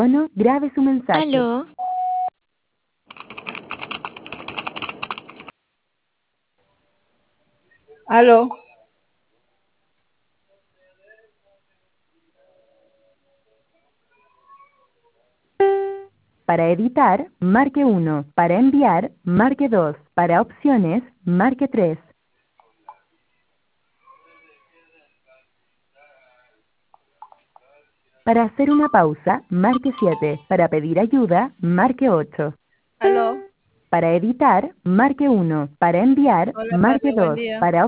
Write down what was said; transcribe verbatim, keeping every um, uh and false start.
tono, grabe su mensaje. Aló. Aló. Para editar, marque uno. Para enviar, marque dos. Para opciones, marque tres. Para hacer una pausa, marque siete. Para pedir ayuda, marque ocho. Aló. Para editar, marque uno. Para enviar, Hola, marque Katy, buen dos. día. Para